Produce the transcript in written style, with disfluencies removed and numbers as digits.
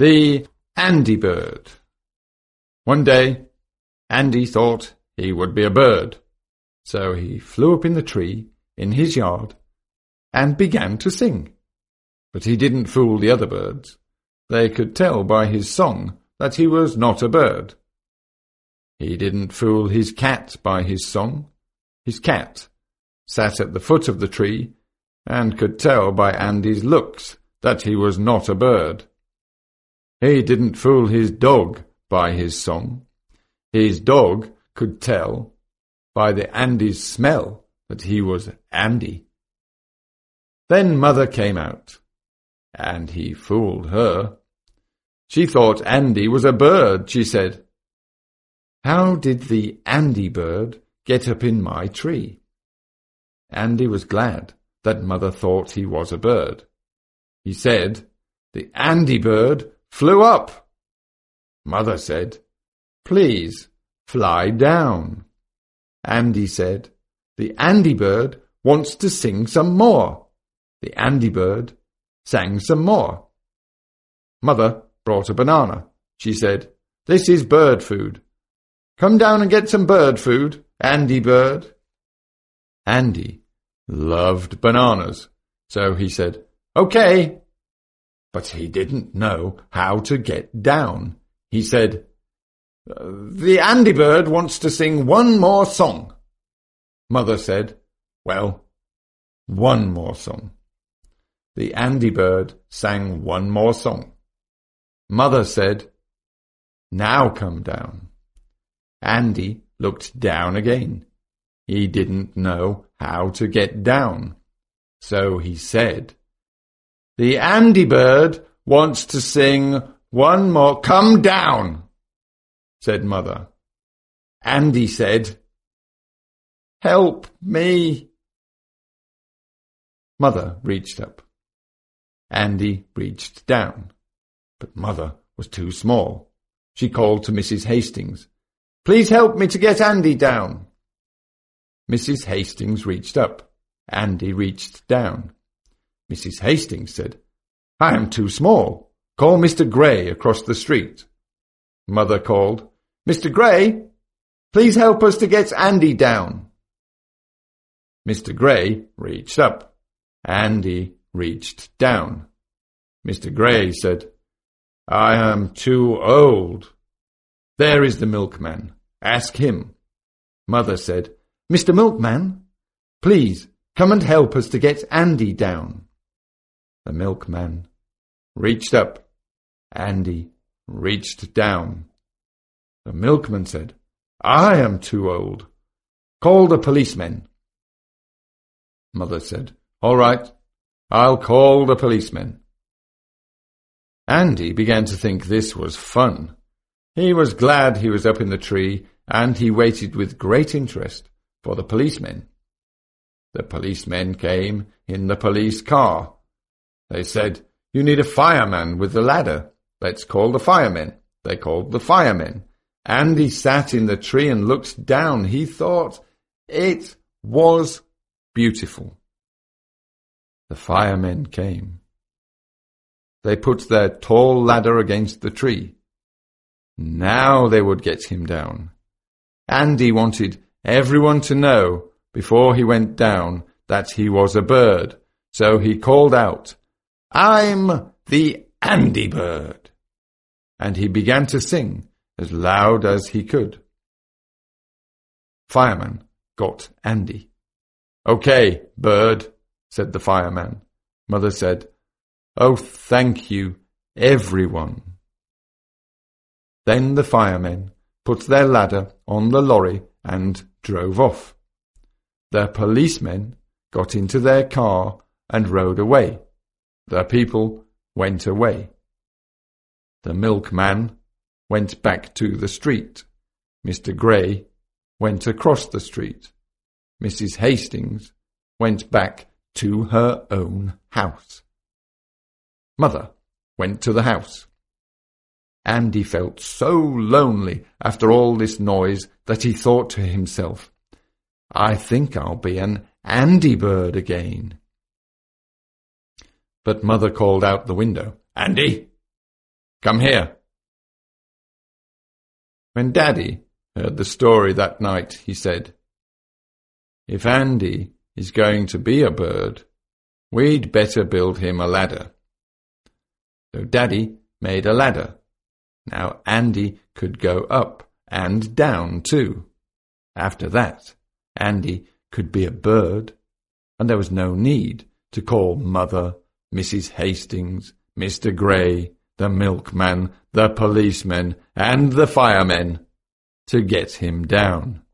The Andy Bird. One day, Andy thought he would be a bird, so he flew up in the tree in his yard and began to sing. But he didn't fool the other birds. They could tell by his song that he was not a bird. He didn't fool his cat by his song. His cat sat at the foot of the tree and could tell by Andy's looks that he was not a bird. He didn't fool his dog by his song. His dog could tell by the Andy's smell that he was Andy. Then Mother came out, and he fooled her. She thought Andy was a bird, she said. "How did the Andy bird get up in my tree?" Andy was glad that Mother thought he was a bird. He said, "The Andy bird flew up." Mother said, "Please fly down." Andy said, "The Andy bird wants to sing some more." The Andy bird sang some more. Mother brought a banana. She said, "This is bird food. Come down and get some bird food, Andy bird." Andy loved bananas, so he said, "Okay." But he didn't know how to get down. He said, "The Andy bird wants to sing one more song." Mother said, "Well, one more song." The Andy bird sang one more song. Mother said, "Now come down." Andy looked down again. He didn't know how to get down. So he said, "The Andy bird wants to sing one more—" "Come down," said Mother. Andy said, "Help me." Mother reached up. Andy reached down, but Mother was too small. She called to Mrs. Hastings, "Please help me to get Andy down." Mrs. Hastings reached up. Andy reached down. Mrs. Hastings said, "I am too small. Call Mr. Gray across the street." Mother called, "Mr. Gray, please help us to get Andy down." Mr. Gray reached up. Andy reached down. Mr. Gray said, "I am too old. There is the milkman. Ask him." Mother said, "Mr. Milkman, please come and help us to get Andy down." The milkman reached up. Andy reached down. The milkman said, "I am too old. Call the policemen." Mother said, "All right, I'll call the policemen." Andy began to think this was fun. He was glad he was up in the tree, and he waited with great interest for the policemen. The policemen came in the police car. They said, "You need a fireman with the ladder. Let's call the firemen." They called the firemen. Andy sat in the tree and looked down. He thought it was beautiful. The firemen came. They put their tall ladder against the tree. Now they would get him down. Andy wanted everyone to know before he went down that he was a bird, so he called out, "I'm the Andy bird." And he began to sing as loud as he could. Fireman got Andy. "Okay, bird," said the fireman. Mother said, "Oh, thank you, everyone." Then the firemen put their ladder on the lorry and drove off. The policemen got into their car and rode away. The people went away. The milkman went back to the street. Mr. Gray went across the street. Mrs. Hastings went back to her own house. Mother went to the house. Andy felt so lonely after all this noise that he thought to himself, "I think I'll be an Andy bird again." But Mother called out the window, "Andy, Come here." When Daddy heard the story that night, he said, "If Andy is going to be a bird, we'd better build him a ladder." So Daddy made a ladder. Now Andy could go up and down too. After that, Andy could be a bird, and there was no need to call Mother, Mrs. Hastings, Mr. Gray, the milkman, the policemen, and the firemen to get him down.